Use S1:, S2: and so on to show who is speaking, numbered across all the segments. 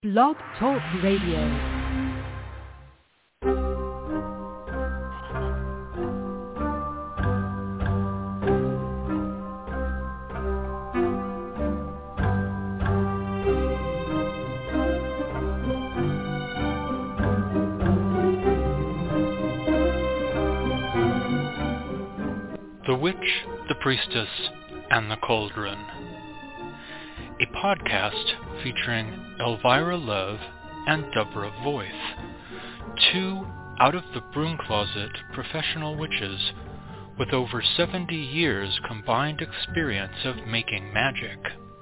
S1: Blog Talk Radio.
S2: The Witch, the Priestess, and the Cauldron. A podcast featuring Elvira Love and Deborah Voith, two out-of-the-broom-closet professional witches with over 70 years combined experience of making magic.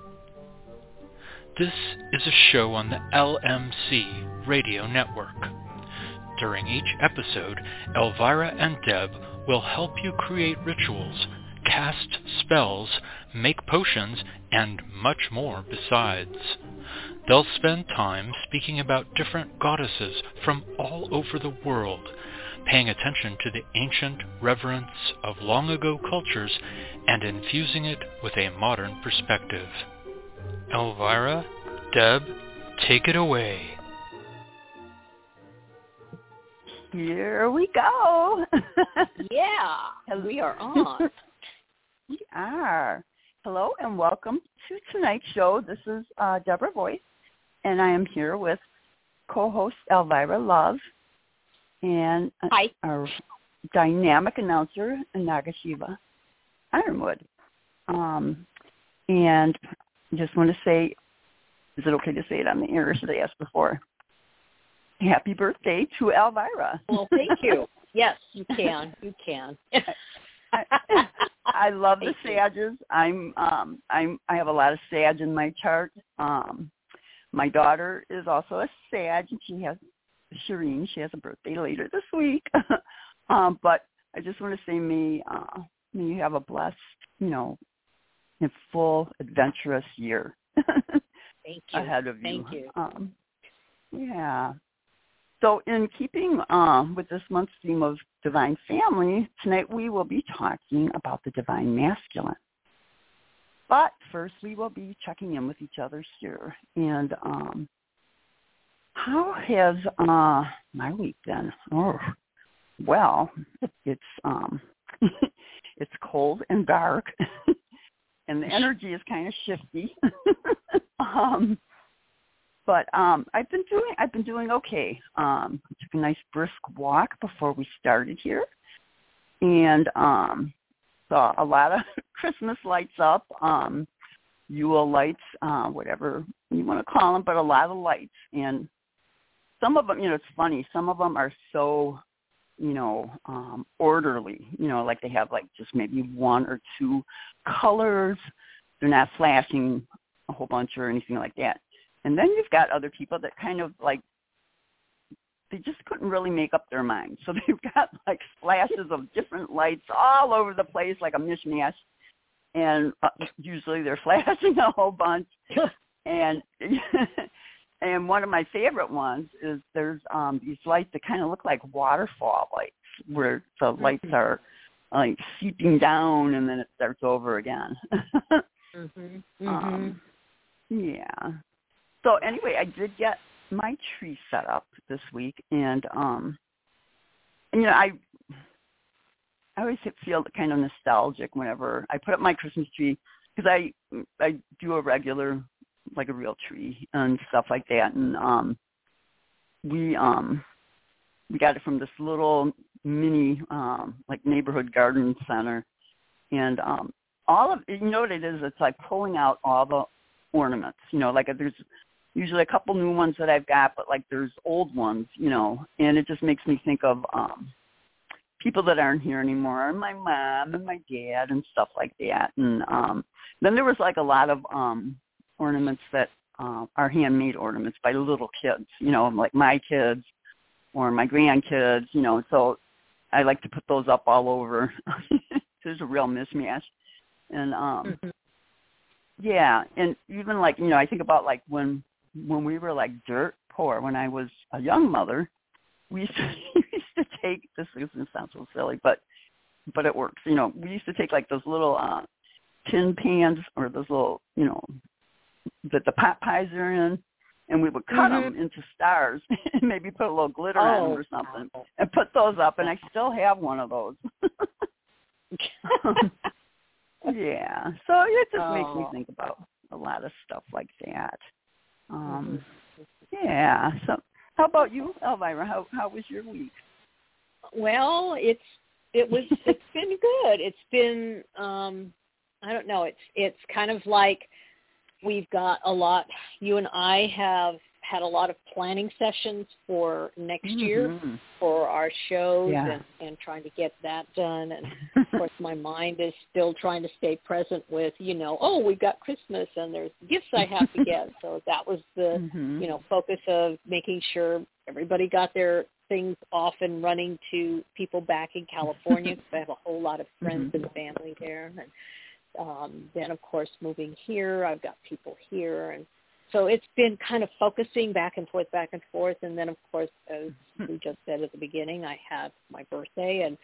S2: This is a show on the LMC Radio Network. During each episode, Elvira and Deb will help you create rituals, cast spells, make potions, and much more besides. They'll spend time speaking about different goddesses from all over the world, paying attention to the ancient reverence of long-ago cultures and infusing it with a modern perspective. Elvira, Deb, take it away.
S3: Here we go.
S4: Yeah, we are on.
S3: We are. Hello and welcome to tonight's show. This is Deborah Voith, and I am here with co-host Elvira Love and our dynamic announcer, Nagashiva Ironwood. And I just want to say, is it okay to say it on the air, or should I ask before? Happy birthday to Elvira.
S4: Well, thank you. Yes, you can. You can.
S3: I love the Sages. I have a lot of Sag in my chart. My daughter is also a Sag, and Shireen. She has a birthday later this week. But I just want to say, may you have a blessed, and full adventurous year.
S4: Thank you.
S3: Ahead of you.
S4: Thank you.
S3: Yeah. So in keeping with this month's theme of Divine Family, tonight we will be talking about the Divine Masculine. But first we will be checking in with each other here. And how has my week been? Oh, well, it's it's cold and dark, and the energy is kind of shifty. But I've been doing okay. I took a nice brisk walk before we started here, and saw a lot of Christmas lights up, Yule lights, whatever you want to call them, but a lot of lights. And some of them, it's funny. Some of them are so, orderly. Like they have like just maybe one or two colors. They're not flashing a whole bunch or anything like that. And then you've got other people that kind of like, they just couldn't really make up their mind. So they've got like splashes of different lights all over the place, like a mishmash. And usually they're flashing a whole bunch. And and one of my favorite ones is there's these lights that kind of look like waterfall lights, where the lights are like seeping down and then it starts over again. Yeah. So anyway, I did get my tree set up this week, and I always feel kind of nostalgic whenever I put up my Christmas tree, because I do a regular, like a real tree and stuff like that, and we got it from this little mini like neighborhood garden center, and all of what it is, it's like pulling out all the ornaments, like there's usually a couple new ones that I've got, but like there's old ones, and it just makes me think of people that aren't here anymore, and my mom and my dad and stuff like that. And then there was like a lot of ornaments that are handmade ornaments by little kids, like my kids or my grandkids, so I like to put those up all over. There's a real mismatch. And yeah, and even like, I think about like when we were like dirt poor, when I was a young mother, we used to take, this is going to sound so silly, but it works. We used to take like those little tin pans, or those little, that the pot pies are in, and we would cut them into stars and maybe put a little glitter on them or something and put those up, and I still have one of those. Yeah, so it just makes me think about a lot of stuff like that. Yeah, so how about you, Elvira? How was your week?
S4: Well, it's been good. It's been I don't know, it's kind of like we've got a lot. You and I have had a lot of planning sessions for next year for our shows and trying to get that done. And of course, my mind is still trying to stay present with, we've got Christmas and there's gifts I have to get. So that was the, focus of making sure everybody got their things off and running to people back in California, because I have a whole lot of friends and family there. And then, of course, moving here, I've got people here. And so it's been kind of focusing back and forth. And then, of course, as we just said at the beginning, I had my birthday. And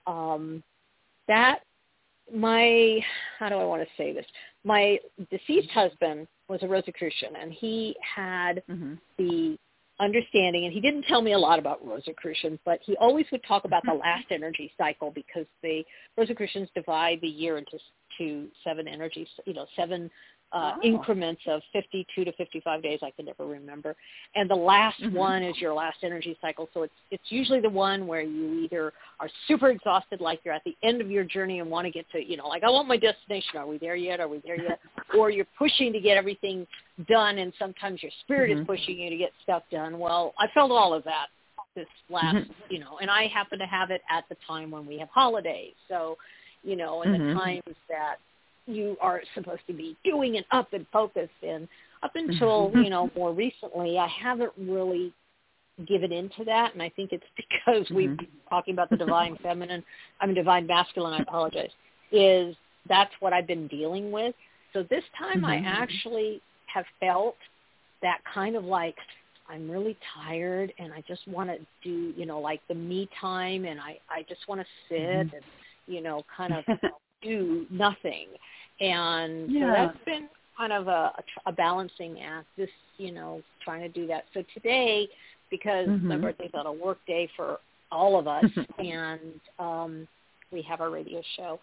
S4: how do I want to say this? My deceased husband was a Rosicrucian, and he had the understanding, and he didn't tell me a lot about Rosicrucians, but he always would talk about the last energy cycle, because the Rosicrucians divide the year into 7 energies, 7 increments of 52 to 55 days. I can never remember. And the last one is your last energy cycle. So it's usually the one where you either are super exhausted, like you're at the end of your journey and want to get to, like, I want my destination. Are we there yet? Or you're pushing to get everything done, and sometimes your spirit is pushing you to get stuff done. Well, I felt all of that this last, and I happen to have it at the time when we have holidays. So, and the times that you are supposed to be doing and up and focused. And up until, more recently, I haven't really given into that. And I think it's because we've been talking about the divine masculine, I apologize, that's what I've been dealing with. So this time I actually have felt that kind of like, I'm really tired and I just want to do, like the me time, and I just want to sit and, kind of do nothing. And so that's been kind of a balancing act, just, trying to do that. So today, because my birthday's on a work day for all of us, and we have our radio show,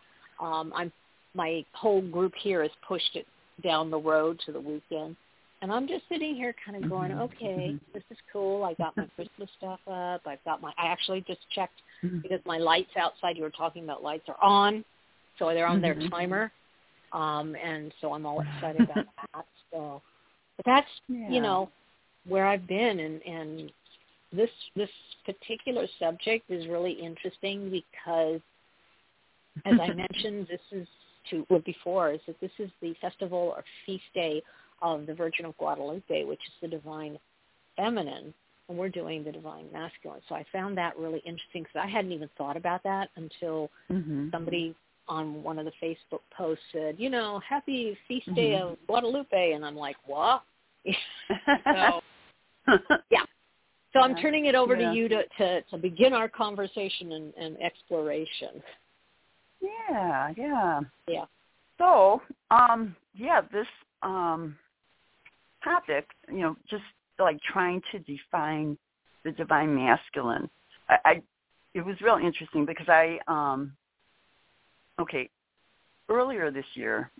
S4: my whole group here has pushed it down the road to the weekend. And I'm just sitting here kind of going, okay, this is cool. I got my Christmas stuff up. I actually just checked because my lights outside, you were talking about lights, are on. So they're on their timer. And so I'm all excited about that. So, but that's, where I've been. And this particular subject is really interesting because, as I mentioned, this is this is the festival or feast day of the Virgin of Guadalupe, which is the divine feminine, and we're doing the divine masculine. So I found that really interesting because I hadn't even thought about that until somebody on one of the Facebook posts said, happy feast day of Guadalupe, and I'm like, what? So, yeah. So I'm turning it over to you to begin our conversation and exploration.
S3: Yeah. So, this topic, just like trying to define the divine masculine. It was real interesting because earlier this year,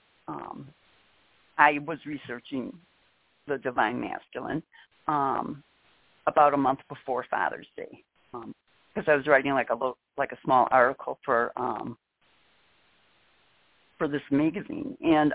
S3: I was researching the divine masculine about a month before Father's Day, because I was writing like a small article for this magazine, and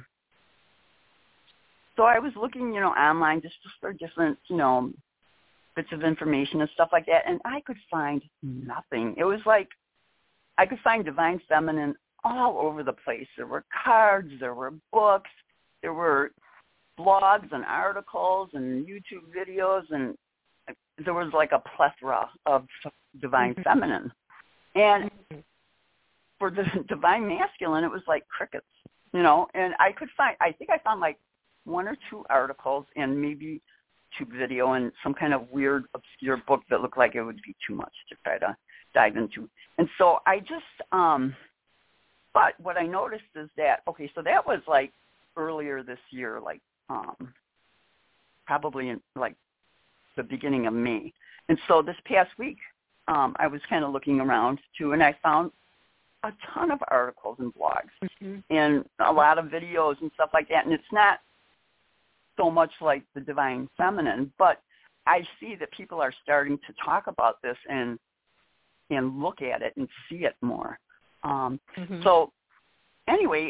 S3: so I was looking, online just for different, bits of information and stuff like that, and I could find nothing. It was like I could find divine feminine all over the place. There were cards, there were books, there were blogs and articles and YouTube videos, and there was like a plethora of divine feminine. And for the divine masculine, it was like crickets, and I think I found like 1 or 2 articles and maybe YouTube video and some kind of weird, obscure book that looked like it would be too much to try to dive into. And so I just, but what I noticed is that, so that was like earlier this year, like probably in like the beginning of May. And so this past week, I was kind of looking around too, and I found a ton of articles and blogs and a lot of videos and stuff like that. And it's not so much like the divine feminine, but I see that people are starting to talk about this and look at it and see it more. So anyway,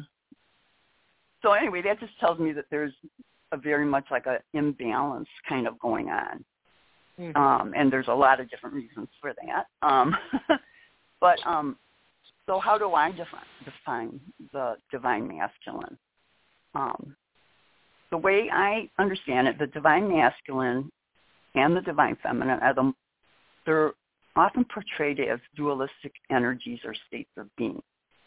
S3: that just tells me that there's a very much like an imbalance kind of going on. And there's a lot of different reasons for that. But so how do I define the divine masculine? The way I understand it, the divine masculine and the divine feminine they're often portrayed as dualistic energies or states of being.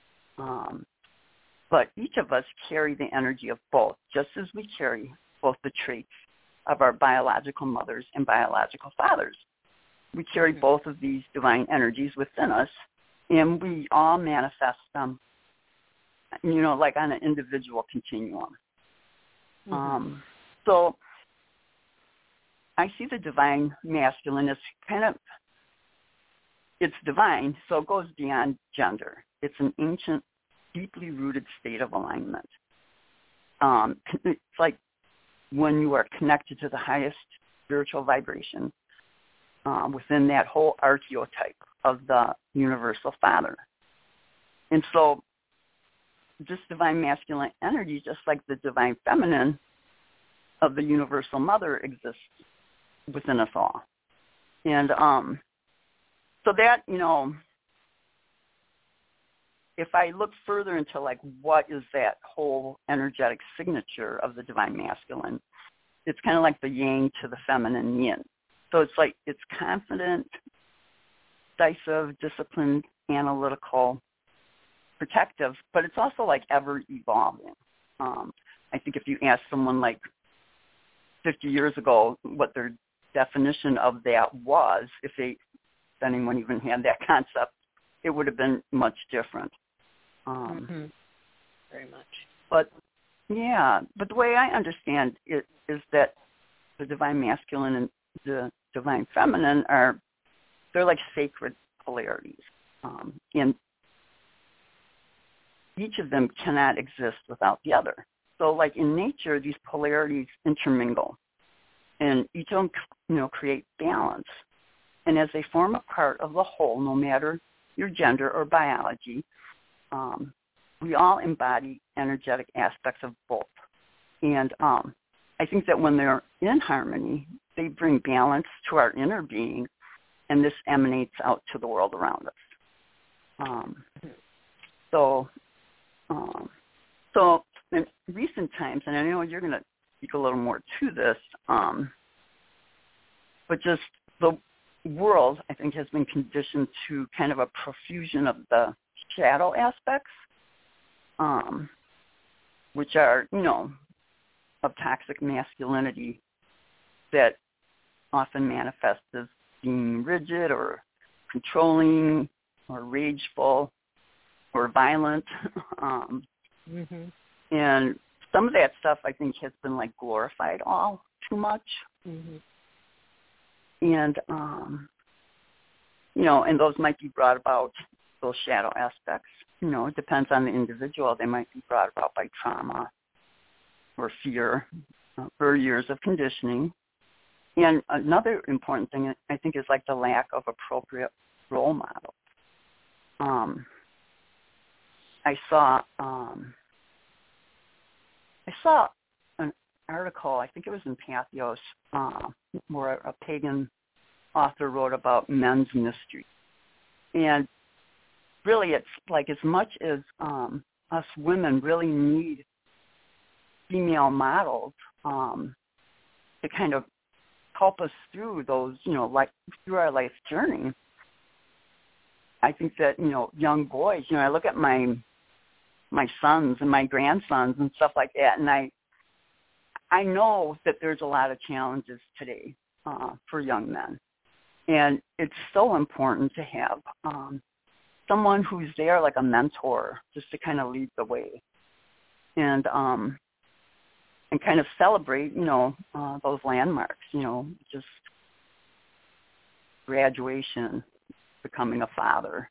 S3: But each of us carry the energy of both, just as we carry both the traits of our biological mothers and biological fathers. We carry both of these divine energies within us, and we all manifest them, like on an individual continuum. So I see the divine masculine as it's divine, so it goes beyond gender. It's an ancient, deeply rooted state of alignment. It's like when you are connected to the highest spiritual vibration within that whole archetype of the universal father. And so this divine masculine energy, just like the divine feminine of the universal mother, exists within us all. And so that, if I look further into like what is that whole energetic signature of the divine masculine, it's kind of like the yang to the feminine yin. So it's like it's confident, decisive, disciplined, analytical, protective, but it's also like ever evolving. I think if you ask someone like 50 years ago what their definition of that was, if anyone even had that concept, it would have been much different.
S4: Very much.
S3: But the way I understand it is that the divine masculine and the divine feminine they're like sacred polarities. And each of them cannot exist without the other. So like in nature, these polarities intermingle, and each of them, create balance. And as they form a part of the whole, no matter your gender or biology, we all embody energetic aspects of both. And I think that when they're in harmony, they bring balance to our inner being, and this emanates out to the world around us. So in recent times, and I know you're going to speak a little more to this, but just the world, I think, has been conditioned to kind of a profusion of the shadow aspects, which are, of toxic masculinity that often manifest as being rigid or controlling or rageful or violent. And some of that stuff, I think, has been like glorified all too much. And, and those might be brought about, those shadow aspects. It depends on the individual. They might be brought about by trauma or fear or years of conditioning. And another important thing, I think, is like the lack of appropriate role models. I saw an article, I think it was in Pathos, where a pagan author wrote about men's mystery. And really it's like as much as us women really need female models to kind of help us through those, like through our life journey. I think that, young boys, I look at my sons and my grandsons and stuff like that, and I know that there's a lot of challenges today for young men. And it's so important to have someone who's there like a mentor just to kind of lead the way. And and kind of celebrate, those landmarks, just graduation, becoming a father,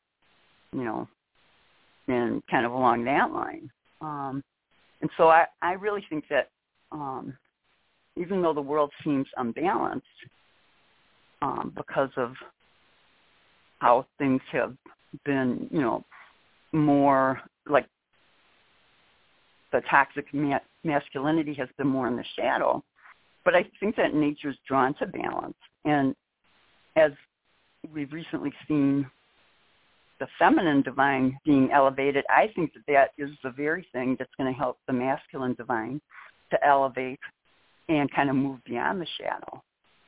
S3: and kind of along that line. And so I really think that even though the world seems unbalanced because of how things have been, more like the toxic masculinity has been more in the shadow, but I think that nature's drawn to balance. And as we've recently seen the feminine divine being elevated, I think that is the very thing that's going to help the masculine divine to elevate and kind of move beyond the shadow.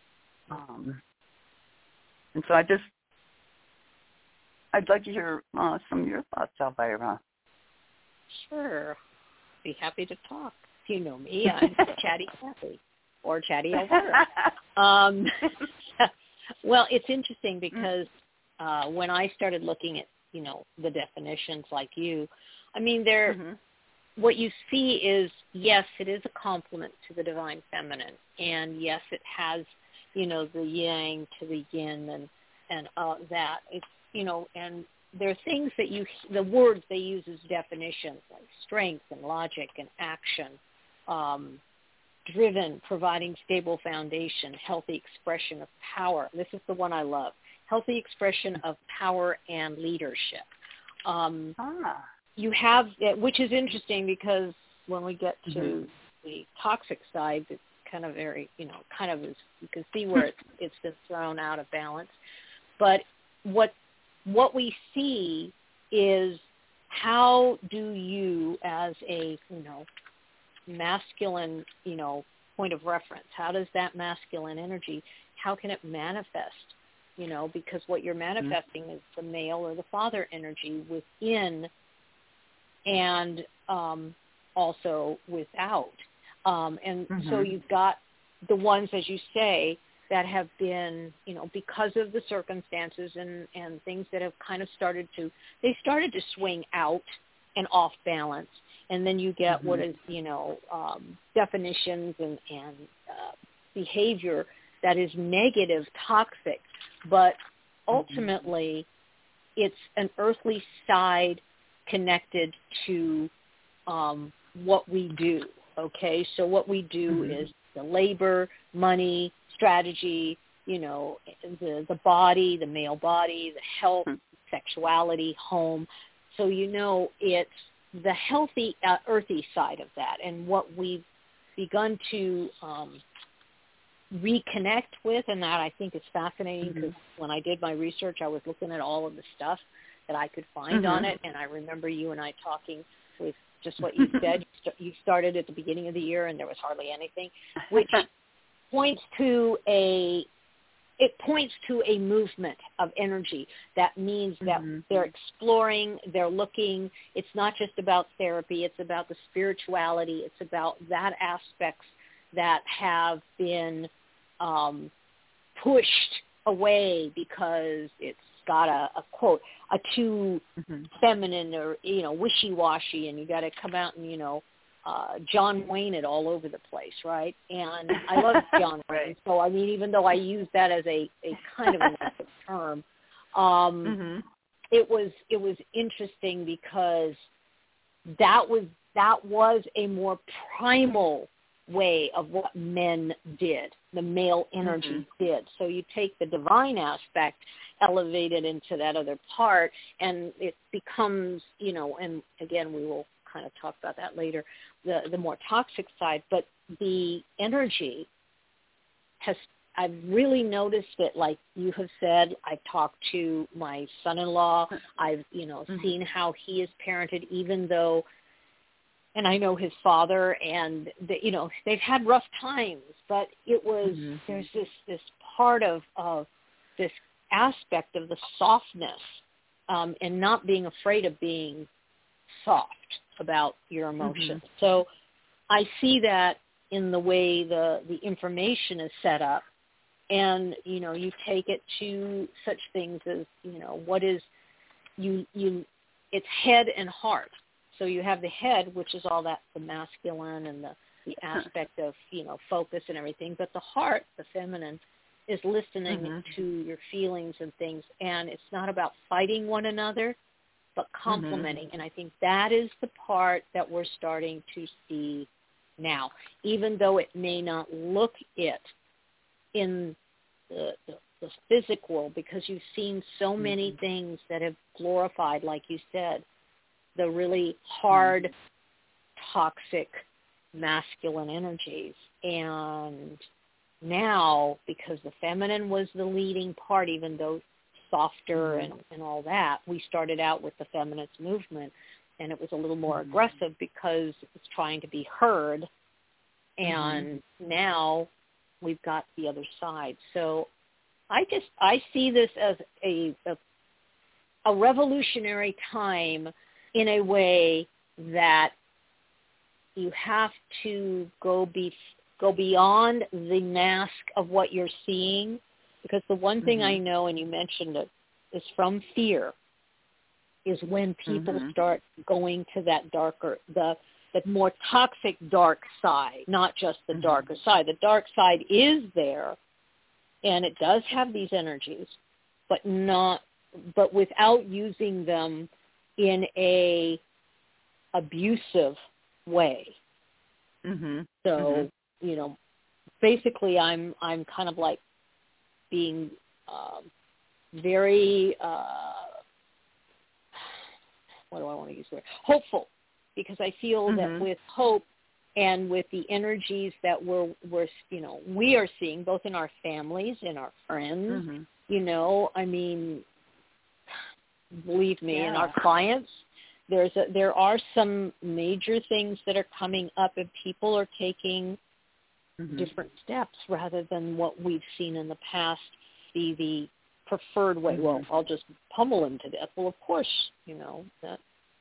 S3: And so I'd like to hear some of your thoughts, Elvira.
S4: Sure. Be happy to talk. If you know me, I'm Chatty Kathy or Chatty Elvira. Well, it's interesting because when I started looking at, the definitions like you, I mean, what you see is, yes, it is a complement to the divine feminine. And yes, it has, the yang to the yin and that. It's, and there are things that the words they use as definitions, like strength and logic and action, driven, providing stable foundation, healthy expression of power. This is the one I love. Healthy expression of power and leadership. You have, which is interesting because when we get to the toxic side, it's kind of very, kind of is, you can see where it's been thrown out of balance. But what we see is how do you, as a, masculine, point of reference, how does that masculine energy, how can it manifest? Because what you're manifesting is the male or the father energy within and also without. So you've got the ones, as you say, that have been, because of the circumstances and things that have kind of started to swing out and off balance. And then you get what is, definitions and behavior that is negative, toxic, but ultimately it's an earthly side connected to what we do, okay? So what we do is the labor, money, strategy, the body, the male body, the health, sexuality, home. So, it's the healthy, earthy side of that. And what we've begun to reconnect with, and that I think is fascinating because when I did my research, I was looking at all of the stuff that I could find on it. And I remember you and I talking with just what you said. You started at the beginning of the year and there was hardly anything, which points to a movement of energy. That means that they're exploring, they're looking. It's not just about therapy. It's about the spirituality. It's about that aspects that have been pushed away because it's got a quote, a too feminine or, wishy-washy, and you got to come out and, John Wayne it all over the place, right? And I love John Wayne. So, I mean, even though I use that as a kind of a negative term, it was interesting because that was a more primal way of what men did, the male energy did. So you take the divine aspect, elevate it into that other part, and it becomes, and again, we will kind of talk about that later, the more toxic side, but the energy I've really noticed it, like you have said. I've talked to my son-in-law. I've, seen how he is parented, even though, and I know his father, and they've had rough times, but it was, there's this part of this aspect of the softness, and not being afraid of being soft about your emotions. So I see that in the way the information is set up, and you take it to such things as what is it's head and heart. So you have the head, which is all that, the masculine and the aspect of, focus and everything. But the heart, the feminine, is listening to your feelings and things. And it's not about fighting one another, but complementing. And I think that is the part that we're starting to see now, even though it may not look it in the physical world, because you've seen so many things that have glorified, like you said, the really hard, toxic, masculine energies. And now, because the feminine was the leading part, even though softer and all that, we started out with the feminist movement, and it was a little more aggressive because it was trying to be heard. And now we've got the other side. So I see this as a revolutionary time in a way that you have to go beyond the mask of what you're seeing, because the one thing I know, and you mentioned it, is from fear, is when people start going to that darker, the more toxic dark side, not just the darker side. The dark side is there, and it does have these energies, but without using them in a abusive way. So, basically I'm kind of like being very, what do I want to use the word? Hopeful, because I feel that with hope and with the energies that we are seeing, both in our families, in our friends, I mean, believe me, in our clients, there are some major things that are coming up, and people are taking different steps rather than what we've seen in the past be the preferred way. Well, I'll just pummel him to death. Well, of course, that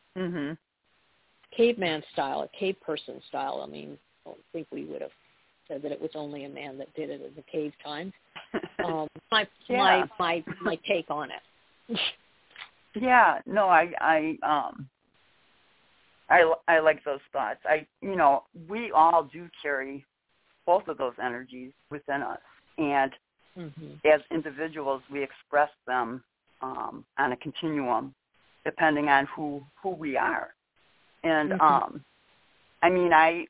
S4: caveman style, a cave person style. I mean, I don't think we would have said that it was only a man that did it in the cave times. My take on it.
S3: Yeah, no, I like those thoughts. We all do carry both of those energies within us, and as individuals, we express them on a continuum, depending on who we are. And I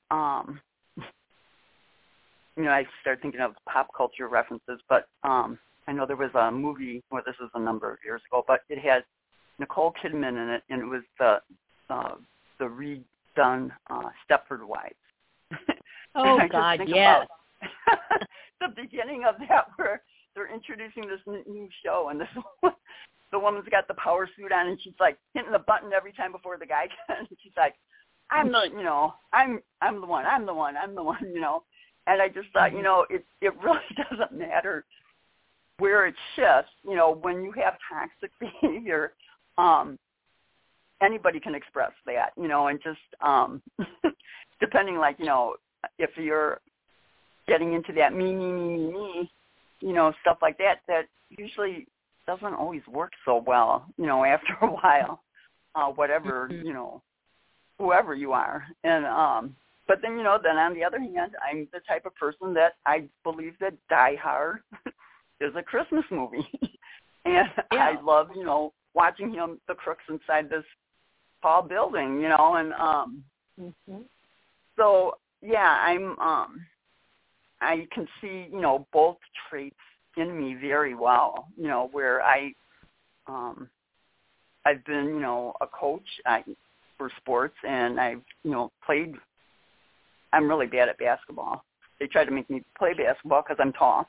S3: start thinking of pop culture references, but I know there was a movie, this was a number of years ago, but it had Nicole Kidman in it, and it was the redone Stepford Wives.
S4: Oh, God, yes.
S3: The beginning of that, where they're introducing this new show, and the woman's got the power suit on, and she's like hitting the button every time before the guy can. And she's like, I'm the one. And I just thought, it really doesn't matter where it shifts. When you have toxic behavior, anybody can express that, and just depending, if you're getting into that me, stuff like that, that usually doesn't always work so well, after a while, whatever, whoever you are. And, but then, then on the other hand, I'm the type of person that I believe that Die Hard is a Christmas movie. And I love, watching the crooks inside this tall building, and, so, yeah, I can see, both traits in me very well, where I've been, a coach for sports, and I've, played. I'm really bad at basketball. They tried to make me play basketball because I'm tall.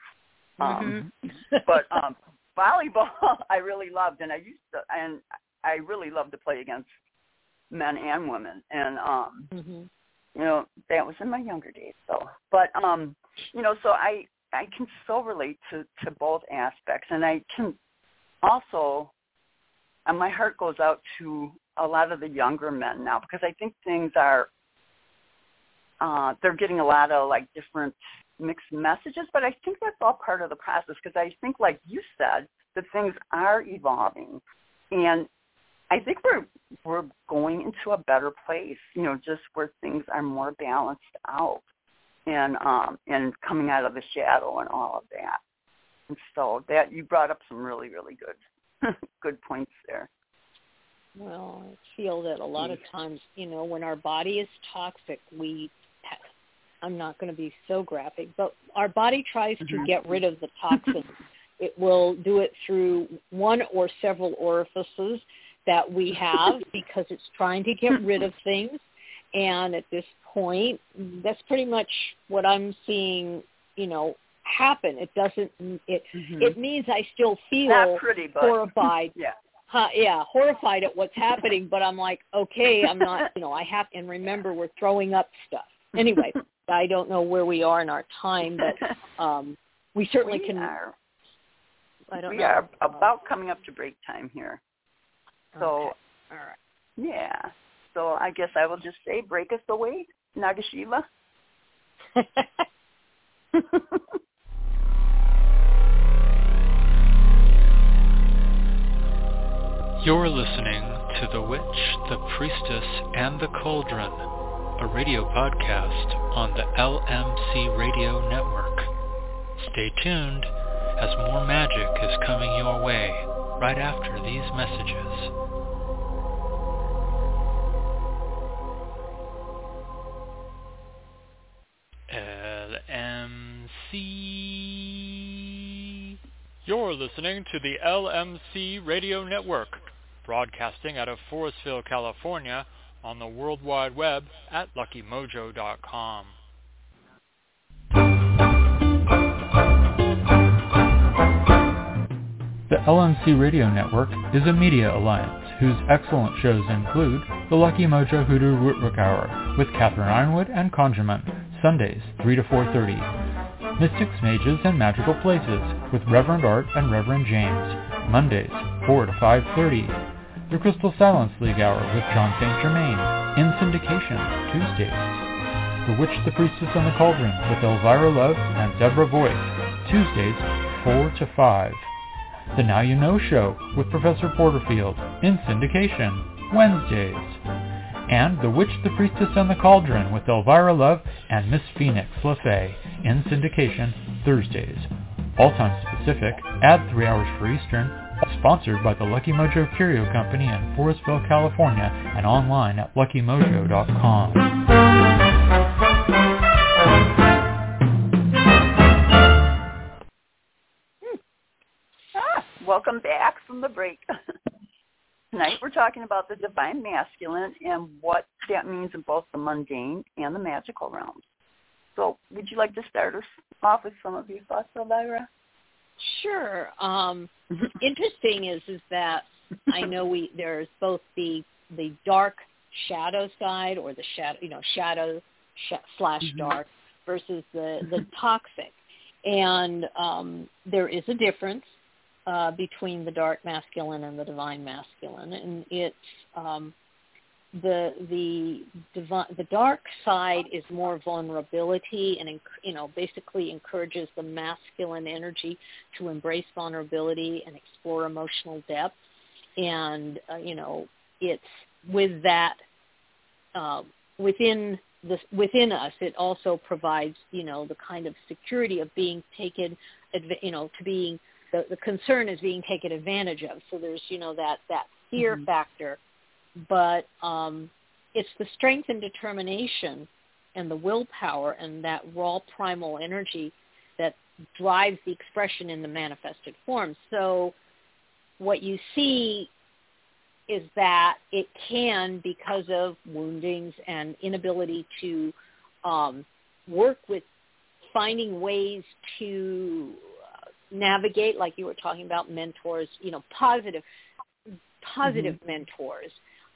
S3: But volleyball I really loved, and I really loved to play against men and women, and that was in my younger days. So, but so I can so relate to both aspects, and I can also, and my heart goes out to a lot of the younger men now, because I think things are, they're getting a lot of different mixed messages, but I think that's all part of the process, because I think, like you said, that things are evolving, and I think we're going into a better place, just where things are more balanced out and coming out of the shadow and all of that. And so that you brought up some really, really good points there.
S4: Well, I feel that a lot of times, when our body is toxic, I'm not going to be so graphic, but our body tries to get rid of the toxin. It will do it through one or several orifices that we have because it's trying to get rid of things. And at this point, that's pretty much what I'm seeing, happen. It doesn't, it means I still feel
S3: not pretty, but
S4: horrified.
S3: Yeah.
S4: Horrified at what's happening, but I'm like, okay, I'm not, I have, and remember, we're throwing up stuff. Anyway, I don't know where we are in our time, but we certainly can.
S3: We are about coming up to break time here. So,
S4: all right.
S3: Yeah. So I guess I will just say, break us away, Nagashiva.
S2: You're listening to The Witch, the Priestess, and the Cauldron, a radio podcast on the LMC Radio Network. Stay tuned, as more magic is coming your way right after these messages. LMC. You're listening to the LMC Radio Network, broadcasting out of Forestville, California, on the World Wide Web at LuckyMojo.com. The LMC Radio Network is a media alliance whose excellent shows include the Lucky Mojo Hoodoo Rootwork Hour with Catherine Ironwood and Conjurement, Sundays 3 to 4:30. Mystics, Mages, and Magical Places with Reverend Art and Reverend James, Mondays 4 to 5:30. The Crystal Silence League Hour with John St. Germain, in syndication, Tuesdays. The Witch, the Priestess, and the Cauldron with Elvira Love and Deborah Voigt, Tuesdays 4 to 5. The Now You Know Show with Professor Porterfield, in syndication, Wednesdays. And The Witch, the Priestess, and the Cauldron with Elvira Love and Miss Phoenix LaFay, in syndication, Thursdays. All times Pacific, add 3 hours for Eastern, sponsored by the Lucky Mojo Curio Company in Forestville, California, and online at LuckyMojo.com.
S3: Welcome back from the break. Tonight we're talking about the divine masculine and what that means in both the mundane and the magical realms. So would you like to start us off with some of your thoughts, Elvira?
S4: Sure. Interesting is that I know there's both the dark shadow side, or the shadow slash dark, versus the toxic, and there is a difference between the dark masculine and the divine masculine, and it's the dark side is more vulnerability and basically encourages the masculine energy to embrace vulnerability and explore emotional depth, and it's with that within us, it also provides the kind of security of being taken to being the concern is being taken advantage of. So there's that fear factor. But it's the strength and determination and the willpower and that raw primal energy that drives the expression in the manifested form. So what you see is that it can, because of woundings and inability to work with finding ways to navigate, like you were talking about, mentors, positive mentors,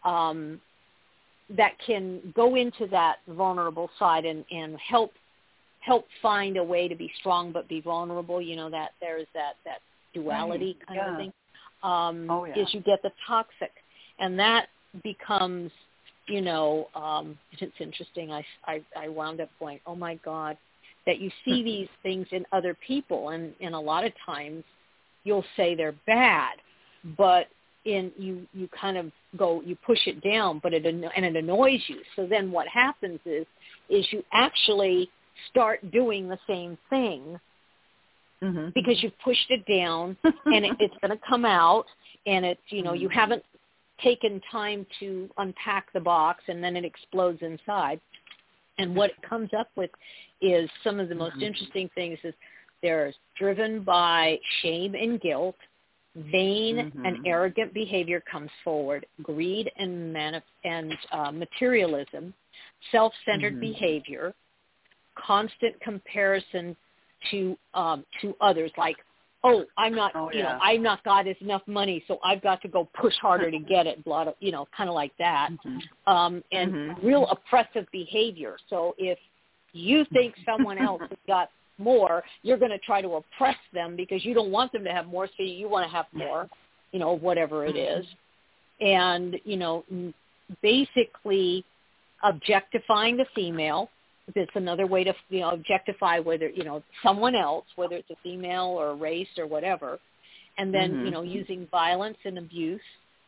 S4: that can go into that vulnerable side and help find a way to be strong but be vulnerable. That there's that duality kind of thing. Is you get the toxic, and that becomes, it's interesting. I wound up going, oh my God, that you see these things in other people, and a lot of times you'll say they're bad, but you kind of you push it down, but it annoys you. So then what happens is you actually start doing the same thing because you've pushed it down, and it's going to come out, and it's you haven't taken time to unpack the box, and then it explodes inside. And what it comes up with is some of the most interesting things is they're driven by shame and guilt. Vain and arrogant behavior comes forward. Greed and materialism, self-centered behavior, constant comparison to others. Like, I'm not got enough money, so I've got to go push harder to get it. Blah, kind of like that. And real oppressive behavior. So if you think someone else has got more, you're going to try to oppress them because you don't want them to have more, so you want to have more, whatever it is. And, basically objectifying the female. It's another way to, objectify whether, someone else, whether it's a female or a race or whatever. And then, using violence and abuse.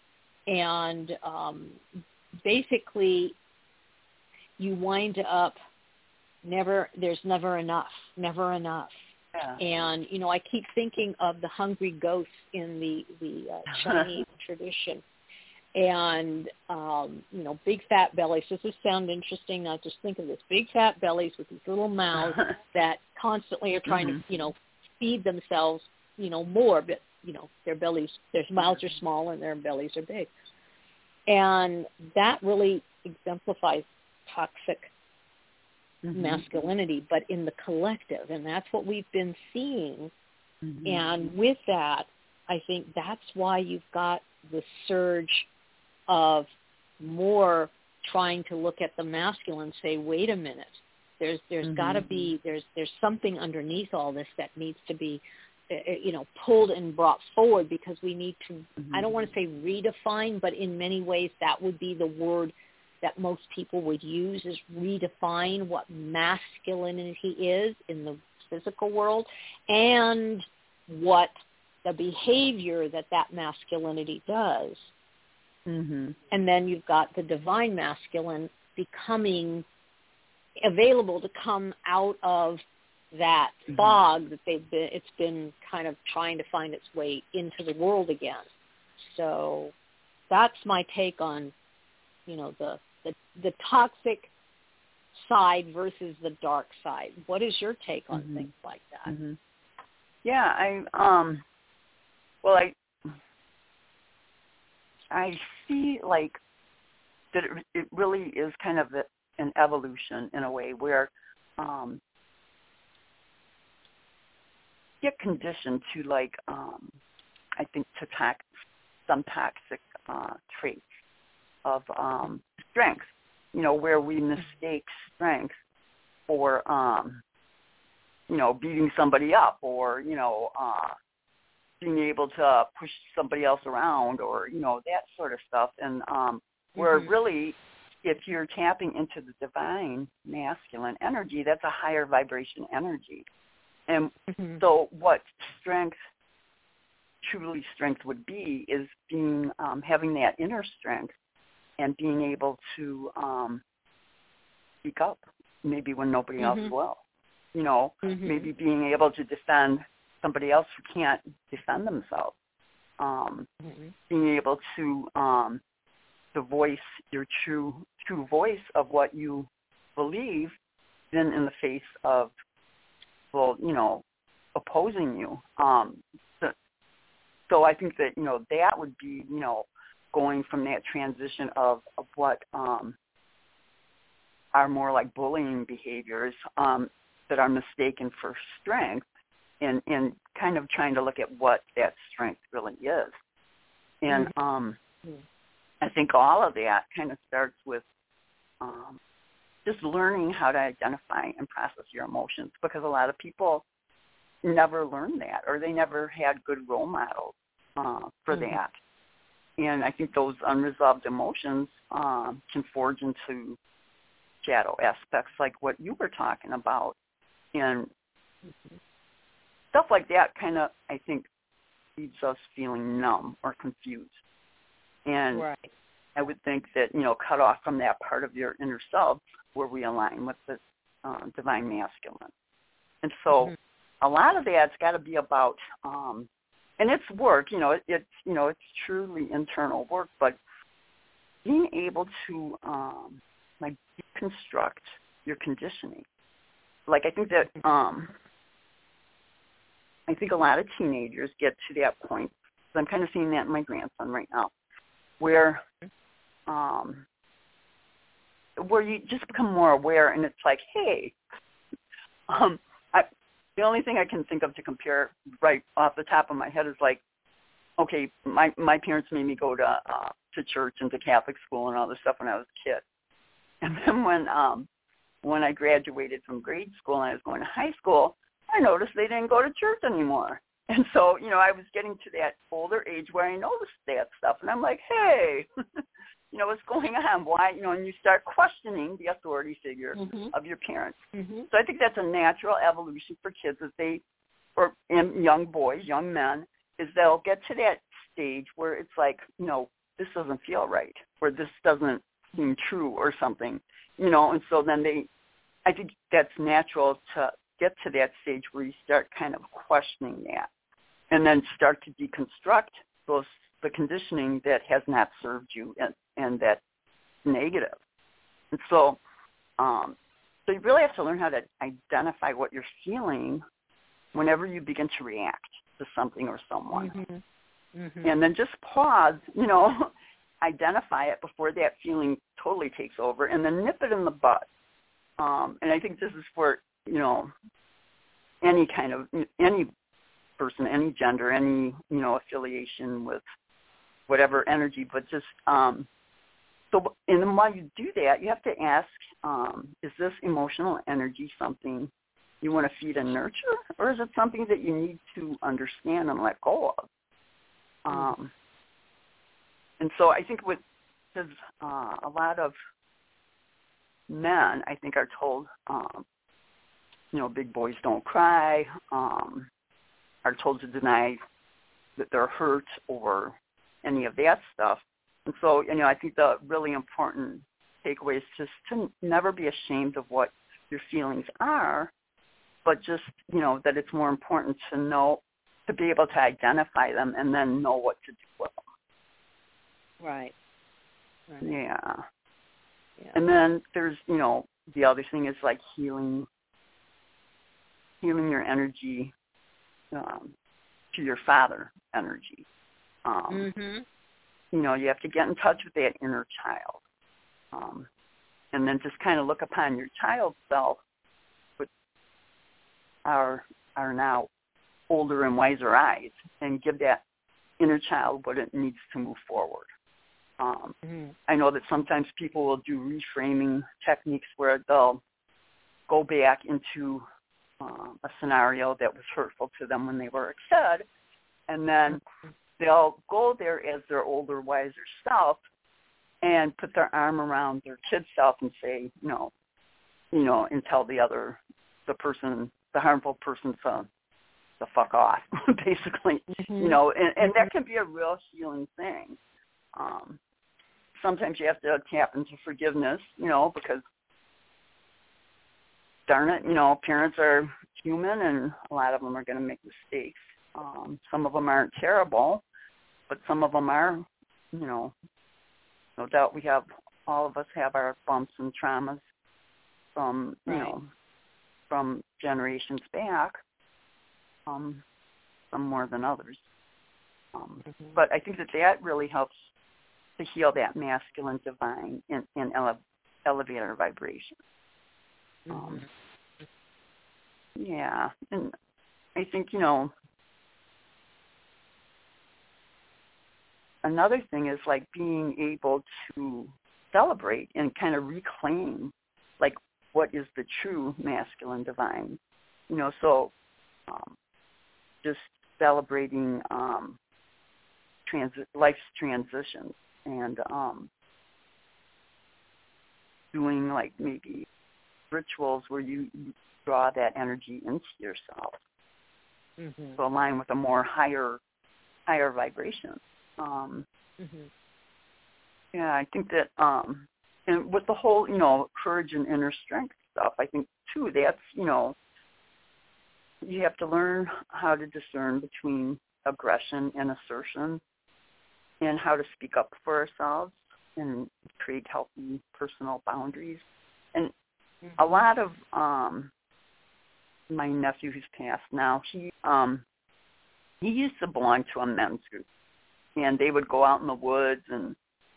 S4: And basically you wind up there's never enough. Yeah. And, I keep thinking of the hungry ghosts in the Chinese tradition. And, big fat bellies. Does this sound interesting? Now just think of this. Big fat bellies with these little mouths that constantly are trying to, feed themselves, more. But, their mouths are small and their bellies are big. And that really exemplifies toxic masculinity, but in the collective, and that's what we've been seeing. And with that, I think that's why you've got the surge of more trying to look at the masculine, say, wait a minute, there's got to be there's something underneath all this that needs to be pulled and brought forward, because we need to I don't want to say redefine, but in many ways that would be the word that most people would use, is redefine what masculinity is in the physical world and what the behavior that masculinity does. And then you've got the divine masculine becoming available to come out of that fog that it's been kind of trying to find its way into the world again. So that's my take on, the toxic side versus the dark side. What is your take on things like that?
S3: Yeah, I see like that it really is kind of an evolution in a way where get conditioned to like I think to some toxic traits of strength, where we mistake strength for beating somebody up, or being able to push somebody else around, or that sort of stuff. And where really, if you're tapping into the divine masculine energy, that's a higher vibration energy. And so what truly strength would be is being having that inner strength and being able to speak up maybe when nobody else will. Maybe being able to defend somebody else who can't defend themselves. Being able to voice your true voice of what you believe, then in the face of, opposing you. So I think that, that would be, going from that transition of what are more like bullying behaviors that are mistaken for strength, and kind of trying to look at what that strength really is. And I think all of that kind of starts with just learning how to identify and process your emotions, because a lot of people never learn that, or they never had good role models for that. And I think those unresolved emotions can forge into shadow aspects like what you were talking about. And stuff like that kind of, I think, leaves us feeling numb or confused. And
S4: right.
S3: I would think that, cut off from that part of your inner self where we align with the divine masculine. And so a lot of that's got to be about, and it's work, it's truly internal work, but being able to deconstruct your conditioning. Like I think that I think a lot of teenagers get to that point. So I'm kind of seeing that in my grandson right now, where you just become more aware, and it's like, hey, the only thing I can think of to compare right off the top of my head is like, okay, my parents made me go to church and to Catholic school and all this stuff when I was a kid, and then when I graduated from grade school and I was going to high school, I noticed they didn't go to church anymore. And so, I was getting to that older age where I noticed that stuff, and I'm like, hey, what's going on? Why, and you start questioning the authority figure of your parents. So I think that's a natural evolution for kids and young boys, young men, is they'll get to that stage where it's like, this doesn't feel right, or this doesn't seem true or something, and so then I think that's natural to get to that stage where you start kind of questioning that and then start to deconstruct the conditioning that has not served you and that's negative. And so you really have to learn how to identify what you're feeling whenever you begin to react to something or someone. And then just pause, identify it before that feeling totally takes over, and then nip it in the bud. And I think this is for, any person, any gender, any, affiliation with whatever energy, but just, and then while you do that, you have to ask, is this emotional energy something you want to feed and nurture, or is it something that you need to understand and let go of? And so I think because a lot of men, I think, are told, big boys don't cry, are told to deny that they're hurt or any of that stuff. And so, I think the really important takeaway is just to never be ashamed of what your feelings are, but just, that it's more important to know, to be able to identify them and then know what to do with them.
S4: Right.
S3: Yeah. And then there's, the other thing is like healing your energy to your father energy. You have to get in touch with that inner child. And then just kind of look upon your child self with our now older and wiser eyes and give that inner child what it needs to move forward. I know that sometimes people will do reframing techniques where they'll go back into a scenario that was hurtful to them when they were a kid, and then they'll go there as their older, wiser self and put their arm around their kid self and say, and tell the person, the harmful person to fuck off, basically, and that can be a real healing thing. Sometimes you have to tap into forgiveness, because darn it, parents are human and a lot of them are going to make mistakes. Some of them aren't terrible, but some of them are, no doubt all of us have our bumps and traumas from, from generations back, some more than others. But I think that really helps to heal that masculine divine and elevate our vibration. Yeah, and I think, another thing is like being able to celebrate and kind of reclaim like what is the true masculine divine, so just celebrating life's transitions and doing like maybe rituals where you draw that energy into yourself to align with a more higher vibration. Yeah, I think that, and with the whole, courage and inner strength stuff, I think, too, that's, you have to learn how to discern between aggression and assertion and how to speak up for ourselves and create healthy personal boundaries. And a lot of my nephew who's passed now, he used to belong to a men's group, and they would go out in the woods and,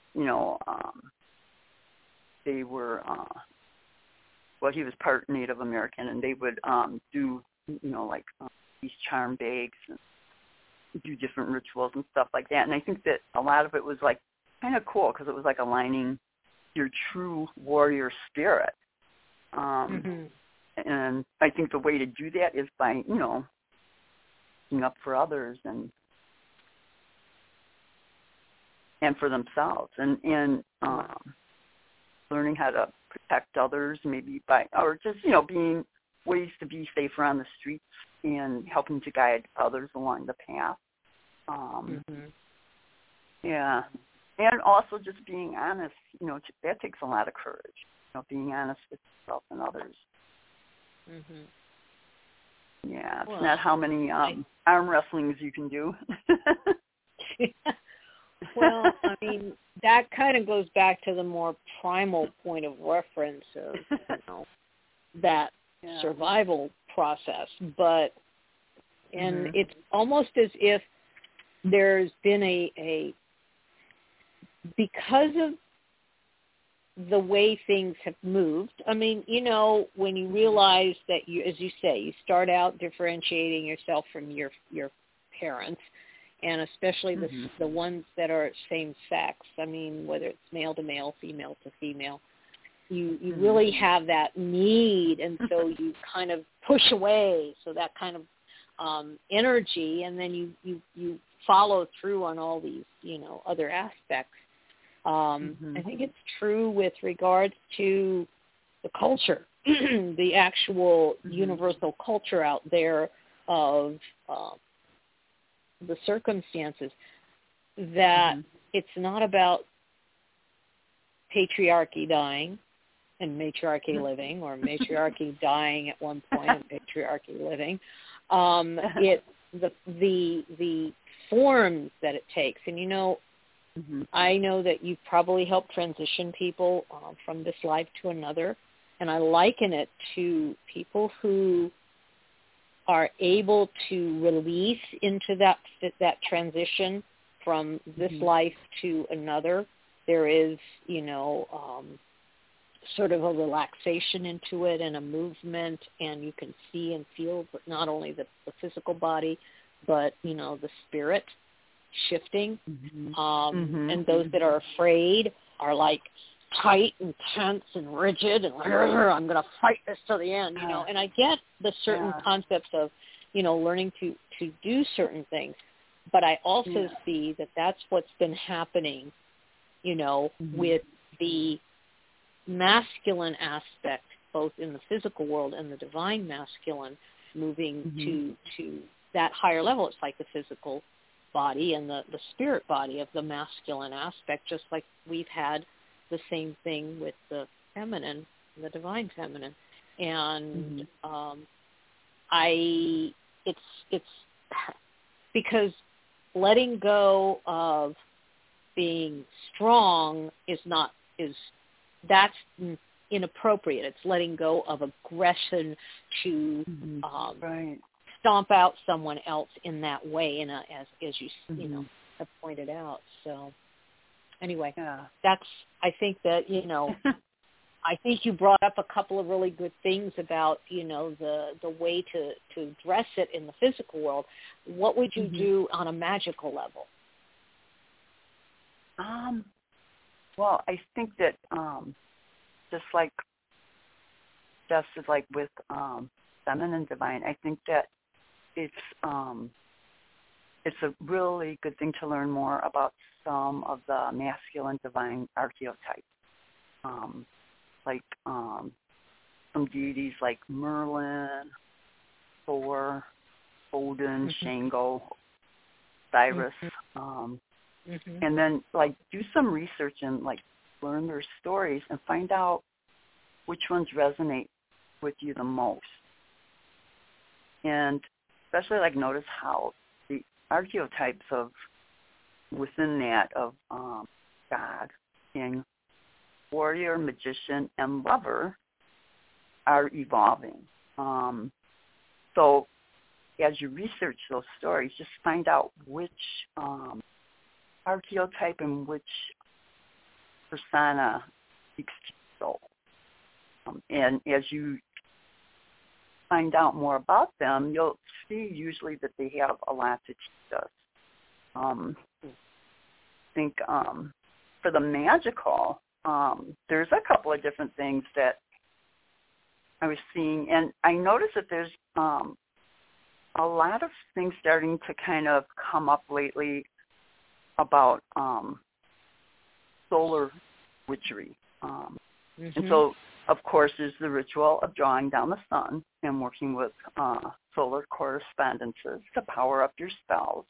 S3: they were, he was part Native American, and they would do, these charm bags and do different rituals and stuff like that. And I think that a lot of it was like kind of cool because it was like aligning your true warrior spirit. And I think the way to do that is by, speaking up for others and for themselves and learning how to protect others maybe or just, being ways to be safer on the streets and helping to guide others along the path. Yeah. And also just being honest, that takes a lot of courage, being honest with yourself and others. Yeah, it's not how many arm wrestlings you can do.
S4: Well, I mean, that kind of goes back to the more primal point of reference of, that survival process. But, and it's almost as if there's been a because of the way things have moved. I mean, when you realize that you, as you say, you start out differentiating yourself from your parents, and especially the ones that are same sex. I mean, whether it's male to male, female to female, you really have that need, and so you kind of push away. So that kind of energy, and then you follow through on all these other aspects. I think it's true with regards to the culture, the actual universal culture out there of the circumstances, that it's not about patriarchy dying and matriarchy living, or matriarchy dying at one point and patriarchy living. It the forms that it takes, and I know that you probably help transition people from this life to another, and I liken it to people who are able to release into that transition from this life to another. There is, sort of a relaxation into it and a movement, and you can see and feel not only the physical body, but, the spirit shifting. And those that are afraid are like tight and tense and rigid and I'm going to fight this to the end, and I get the certain concepts of, learning to do certain things, but I also see that that's what's been happening, with the masculine aspect, both in the physical world and the divine masculine, moving to that higher level. It's like the physical body and the spirit body of the masculine aspect, just like we've had the same thing with the feminine, the divine feminine. And it's because letting go of being strong that's inappropriate. It's letting go of aggression to stomp out someone else in that way, and as you have pointed out. So anyway, that's, I think that I think you brought up a couple of really good things about the way to address it in the physical world. What would you do on a magical level?
S3: Well, I think that just like with feminine divine, I think that it's a really good thing to learn more about some of the masculine divine archetypes, like some deities like Merlin, Thor, Odin, Shango, Cyrus, and then like do some research and like learn their stories and find out which ones resonate with you the most. And especially like notice how the archetypes of within that of God, King, Warrior, Magician, and Lover are evolving. So as you research those stories, just find out which archetype and which persona speaks to your soul. And as you find out more about them, you'll see usually that they have a lot to teach us. I think for the magical, there's a couple of different things that I was seeing, and I noticed that there's a lot of things starting to kind of come up lately about solar witchery. And so, of course, there's the ritual of drawing down the sun and working with solar correspondences to power up your spells.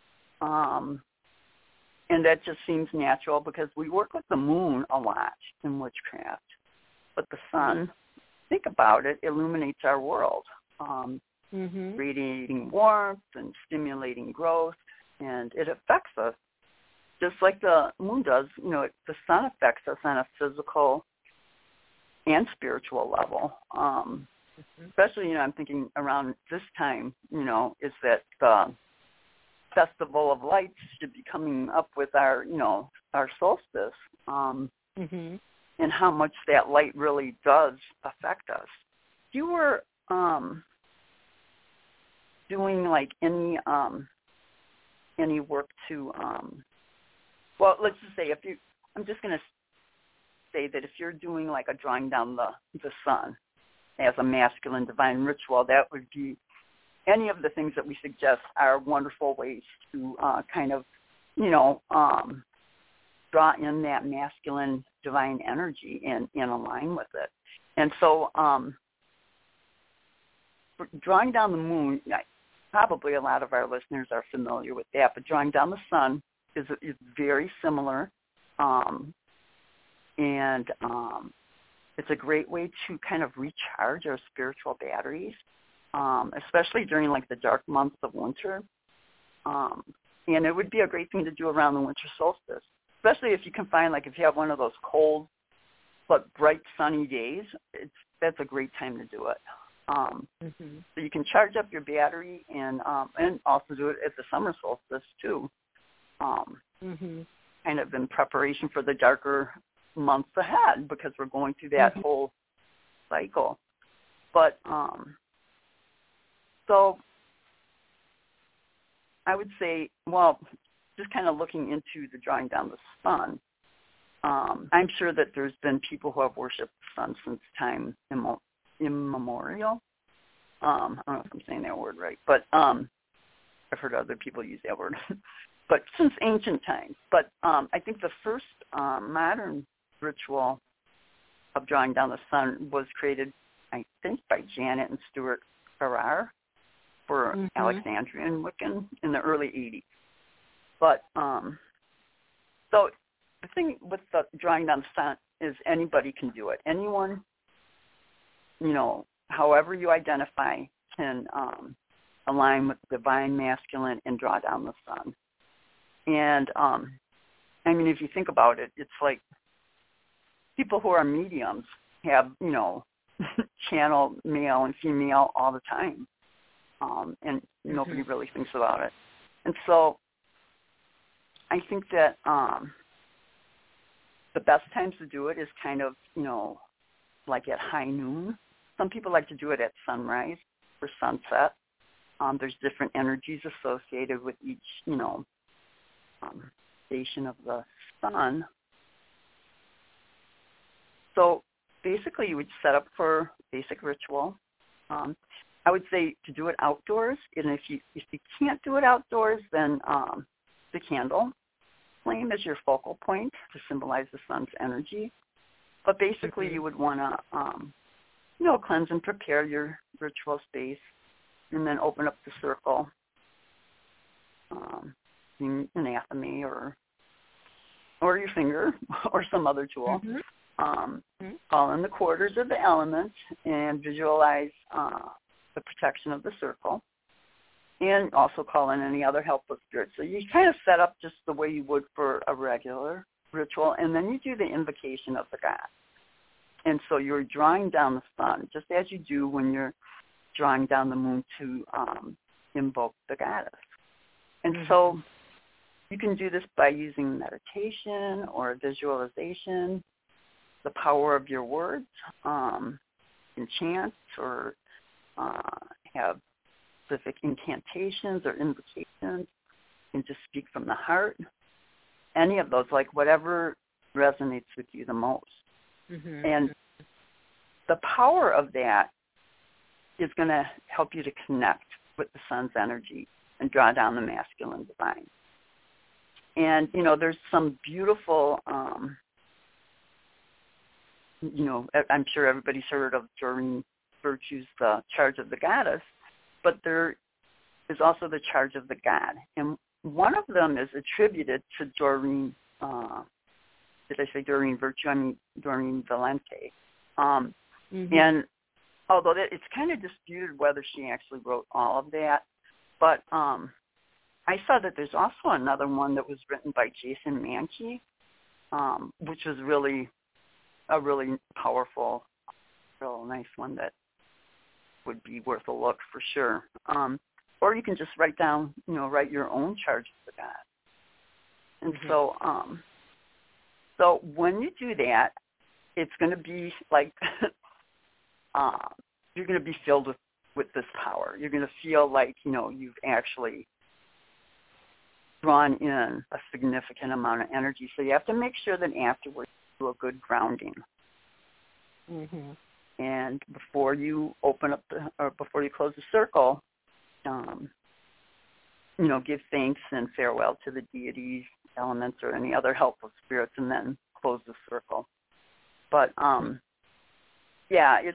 S3: And that just seems natural because we work with the moon a lot in witchcraft. But the sun, think about it, illuminates our world, radiating warmth and stimulating growth, and it affects us just like the moon does. You know, the sun affects us on a physical and spiritual level. Especially, you know, I'm thinking around this time, you know, is that the Festival of Lights should be coming up with our, you know, our solstice, and how much that light really does affect us. You were doing like any work to, well, let's just say I'm just going to say that if you're doing like a drawing down the sun as a masculine divine ritual, that would be any of the things that we suggest are wonderful ways to kind of, you know, draw in that masculine divine energy and align with it. And so for drawing down the moon, probably a lot of our listeners are familiar with that, but drawing down the sun is very similar. And it's a great way to kind of recharge our spiritual batteries, especially during like the dark months of winter. And it would be a great thing to do around the winter solstice, especially if you can find, like if you have one of those cold but bright sunny days, that's a great time to do it. So you can charge up your battery and also do it at the summer solstice too, kind of in preparation for the darker months ahead because we're going through that whole cycle. But so I would say, well, just kind of looking into the drawing down the sun, I'm sure that there's been people who have worshipped the sun since time immemorial. I don't know if I'm saying that word right, but I've heard other people use that word. But since ancient times. But I think the first modern ritual of drawing down the sun was created, I think, by Janet and Stuart Farrar for Alexandrian Wiccan in the early 80s. But so the thing with the drawing down the sun is anybody can do it. Anyone, you know, however you identify can align with divine masculine and draw down the sun. And, I mean, if you think about it, it's like people who are mediums have, you know, channel male and female all the time. And nobody really thinks about it. And so I think that the best times to do it is kind of, you know, like at high noon. Some people like to do it at sunrise or sunset. There's different energies associated with each, you know, station of the sun. So basically you would set up for basic ritual. I would say to do it outdoors, and if you can't do it outdoors, then the candle flame is your focal point to symbolize the sun's energy. But basically you would want to, you know, cleanse and prepare your ritual space and then open up the circle. using anatomy or your finger or some other tool. Call in the quarters of the elements and visualize the protection of the circle, and also call in any other helpful spirits. So you kind of set up just the way you would for a regular ritual, and then you do the invocation of the god. And so you're drawing down the sun, just as you do when you're drawing down the moon to invoke the goddess. And so you can do this by using meditation or visualization, the power of your words, enchant or have specific incantations or invocations, and just speak from the heart. Any of those, like whatever resonates with you the most. And the power of that is going to help you to connect with the sun's energy and draw down the masculine divine. And, you know, there's some beautiful, you know, I'm sure everybody's heard of Doreen Virtue's The Charge of the Goddess, but there is also the Charge of the God. And one of them is attributed to Doreen, did I say Doreen Virtue? I mean Doreen Valente. And although it's kind of disputed whether she actually wrote all of that, but I saw that there's also another one that was written by Jason Mankey, which was really a really powerful, real nice one that would be worth a look for sure. Or you can just write your own charge of the God. And so when you do that, it's going to be like you're going to be filled with this power. You're going to feel like, you know, you've actually drawn in a significant amount of energy. So you have to make sure that afterwards you do a good grounding. And before you open up before you close the circle, you know, give thanks and farewell to the deities, elements, or any other helpful spirits, and then close the circle. But yeah, it's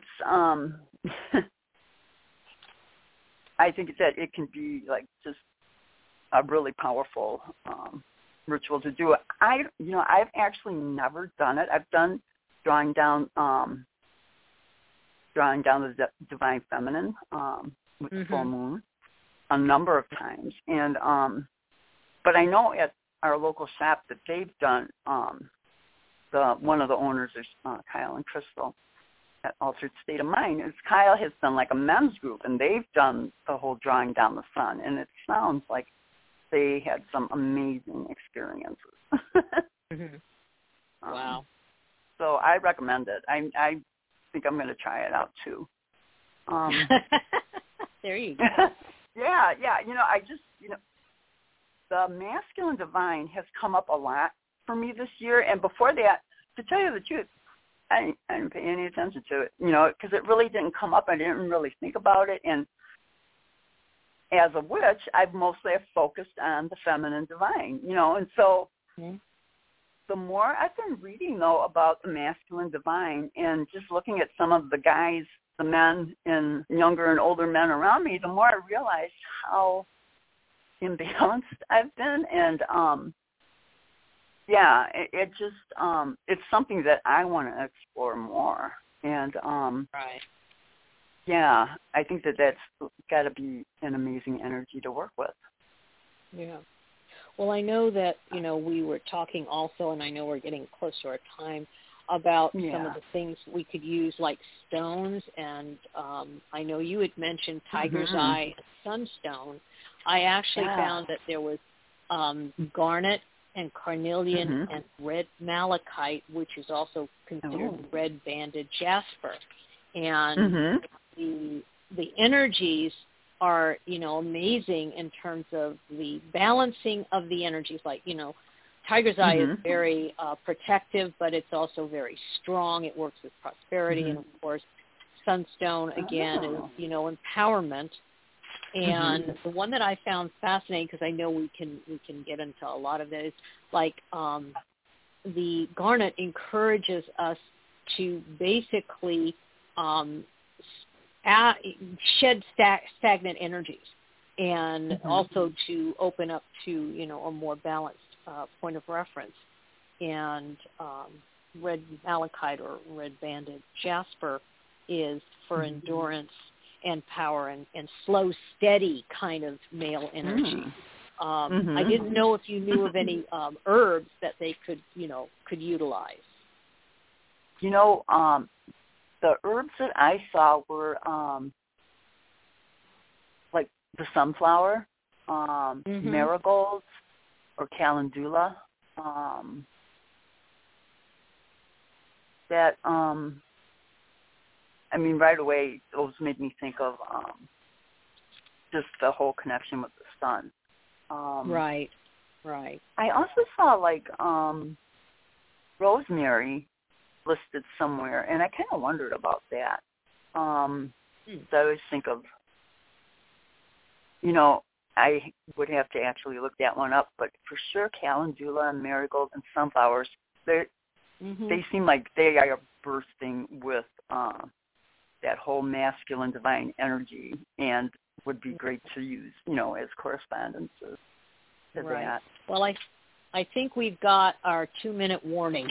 S3: I think that it can be like just a really powerful ritual to do. I've actually never done it. I've done drawing down the divine feminine with the full moon a number of times, and but I know at our local shop that they've done. One of the owners is Kyle and Crystal at Altered State of Mind. Kyle has done like a men's group, and they've done the whole drawing down the sun, and it sounds like they had some amazing experiences.
S4: Wow.
S3: So I recommend it. I think I'm going to try it out too.
S4: There you go.
S3: Yeah. You know, the masculine divine has come up a lot for me this year, and before that, to tell you the truth, I didn't pay any attention to it, you know, because it really didn't come up. I didn't really think about it, and as a witch, I've mostly focused on the feminine divine, you know, and so the more I've been reading, though, about the masculine divine and just looking at some of the guys, the men and younger and older men around me, the more I realized how imbalanced I've been, and yeah, it just it's something that I want to explore more, and
S4: right.
S3: Yeah, I think that's got to be an amazing energy to work with.
S4: Yeah. Well, I know that, you know, we were talking also, and I know we're getting close to our time, about some of the things we could use, like stones, and I know you had mentioned tiger's eye and sunstone. I actually found that there was garnet and carnelian and red malachite, which is also considered red banded jasper. And the energies are, you know, amazing in terms of the balancing of the energies. Like, you know, tiger's eye is very protective, but it's also very strong. It works with prosperity. And, of course, sunstone, again, is, you know, empowerment. And the one that I found fascinating, because I know we can get into a lot of it, is like the garnet encourages us to basically shed stagnant energies. and also to open up to, a more balanced point of reference. And red malachite or red banded jasper is for endurance and power and slow, steady kind of male energy. I didn't know if you knew of any herbs that they could utilize.
S3: The herbs that I saw were like the sunflower, marigolds, or calendula. That right away, those made me think of just the whole connection with the sun.
S4: Right.
S3: I also saw like rosemary listed somewhere, and I kind of wondered about that. So I always think of, I would have to actually look that one up, but for sure calendula and marigold and sunflowers, they seem like they are bursting with that whole masculine divine energy, and would be great to use, as correspondences to that.
S4: Well, I think we've got our 2-minute warning.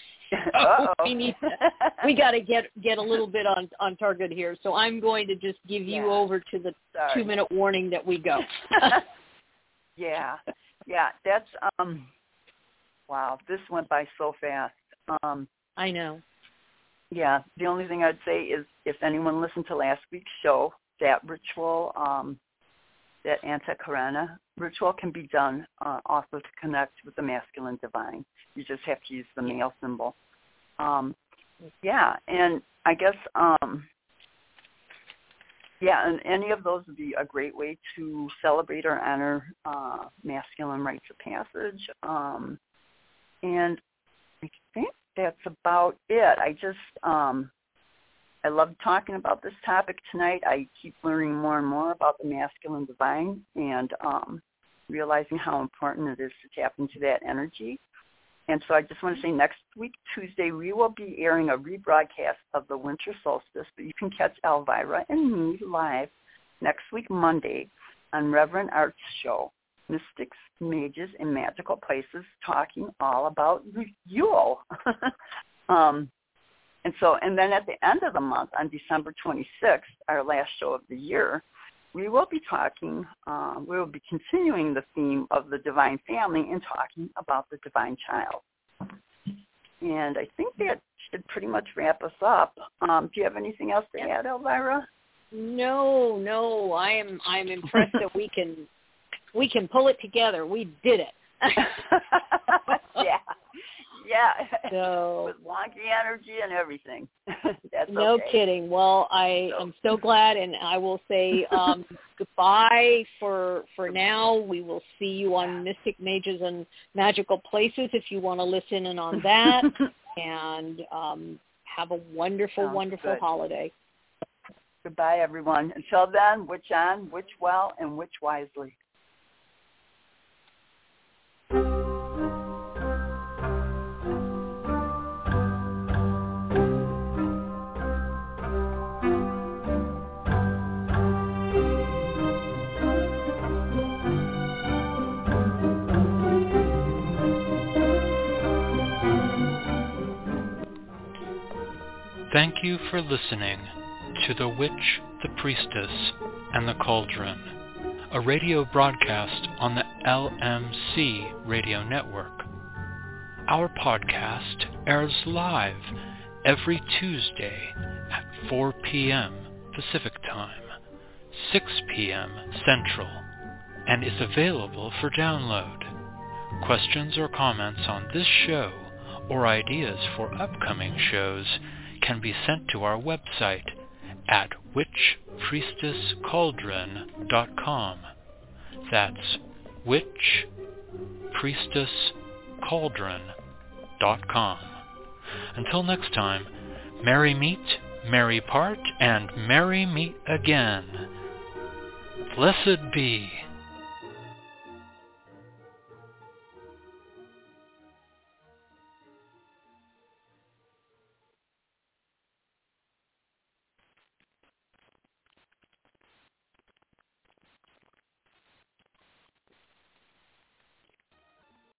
S4: We got to get a little bit on target here. So I'm going to just give you over to the 2-minute warning that we go.
S3: Yeah. That's wow. This went by so fast.
S4: I know.
S3: Yeah. The only thing I'd say is, if anyone listened to last week's show, that ritual, that Antakarana ritual, can be done also to connect with the masculine divine. You just have to use the male symbol. And I guess, and any of those would be a great way to celebrate or honor masculine rites of passage. And I think that's about it. I just, I love talking about this topic tonight. I keep learning more and more about the masculine divine, and realizing how important it is to tap into that energy. And so I just want to say, next week, Tuesday, we will be airing a rebroadcast of the winter solstice, but you can catch Elvira and me live next week, Monday, on Reverend Art's show, Mystics, Mages, and Magical Places, talking all about Yule. And then at the end of the month, on December 26th, our last show of the year, we will be continuing the theme of the divine family and talking about the divine child. And I think that should pretty much wrap us up. Do you have anything else to add, Elvira?
S4: No. I'm impressed that we can pull it together. We did it.
S3: Yeah.
S4: So,
S3: with wonky energy and everything. That's
S4: no kidding. Well, I am so glad, and I will say goodbye for now. We will see you on Mystic Mages and Magical Places if you want to listen in on that. And have a wonderful holiday.
S3: Goodbye, everyone. Until then, witch on, witch well, and witch wisely.
S2: Thank you for listening to The Witch, the Priestess, and the Cauldron, a radio broadcast on the LMC Radio Network. Our podcast airs live every Tuesday at 4 p.m. Pacific Time, 6 p.m. Central, and is available for download. Questions or comments on this show or ideas for upcoming shows can be sent to our website at witchpriestesscauldron.com. That's witchpriestesscauldron.com. Until next time, merry meet, merry part, and merry meet again. Blessed be.